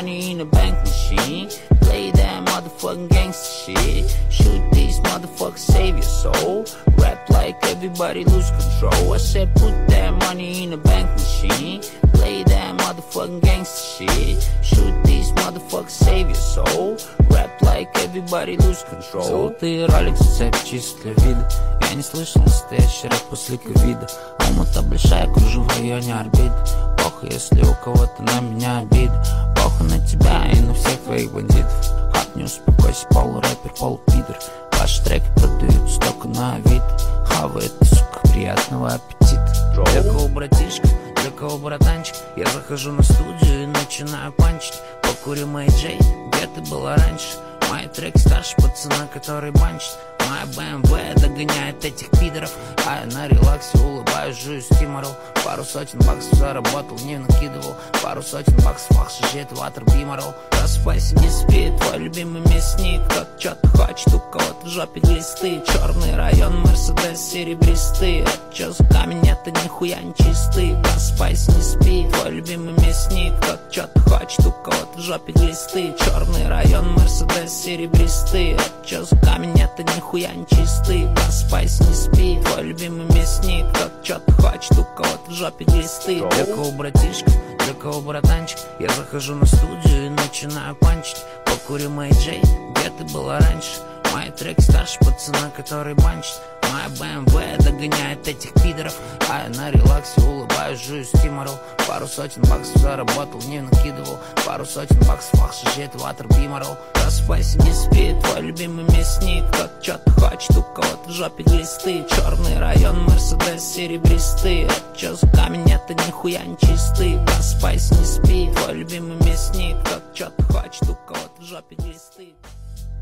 money in a bank machine. Play that motherfucking gangster shit. Shoot these motherfuckers, save your soul. Rap like everybody lose control. I said put that money in a bank machine. Play that motherfucking gangster shit. Shoot these motherfuckers, save your soul. Rap like everybody lose control. Золотые роликсы, цепь чисто для вида. Я не слышал настоящий рэп после ковида. Алмата большая, кружу в районе орбиты. Похуй, если у кого-то на меня обида. Похуй на тебя и на всех твоих бандитов. Хат, не успокойся, полурэпер, полупидор. Ваши треки продаются только на Авито. Хавает, сука, приятного аппетита. Для кого братишка, для кого братанчик? Я захожу на студию и начинаю панчить. Покурю Мэй Джей, где ты была раньше? Мои треки старше пацана, который банчит. Моя BMW догоняет этих пидоров. А я на релаксе улыбаюсь, жую стиморол. Пару сотен баксов заработал, не накидывал. Пару сотен баксов, ах, шажет ватер биморол. Просыпайся, не спи, твой любимый мясник. Как чё-то хочет, у кого-то в жопе глисты. Черный район, Мерседес серебристый. А чё за камень, это нихуя не чистый. Просыпайся, не спи, твой любимый мясник. Как чё-то хочет, у кого-то в жопе глисты. Черный район, Мерседес серебристый. А чё за камень, это нихуя не чистый. Просыпайся, не спи, твой любимый мясник. Как чё-то хочет, у кого-то в жопе глисты. Для кого братишка, для кого братанчик? Я захожу на студию и начинаю панчить. Покурю Мэй Джей, где ты была раньше? Мои треки старше пацана, который банчит. Моя BMW догоняет этих пидоров. А я на релаксе улыбаюсь, жую стиморол. Пару сотен баксов заработал, не накидывал. Пару сотен баксов, ах, шажет ватер биморол. Просыпайся, не спи, твой любимый мясник. Как чё-то хочет, у кого-то в жопе глисты. Черный район, Мерседес серебристый. А чё за камень, это нихуя не чистый. Просыпайся, не спи, твой любимый мясник. Как чё-то хочет, у кого-то в жопе глисты.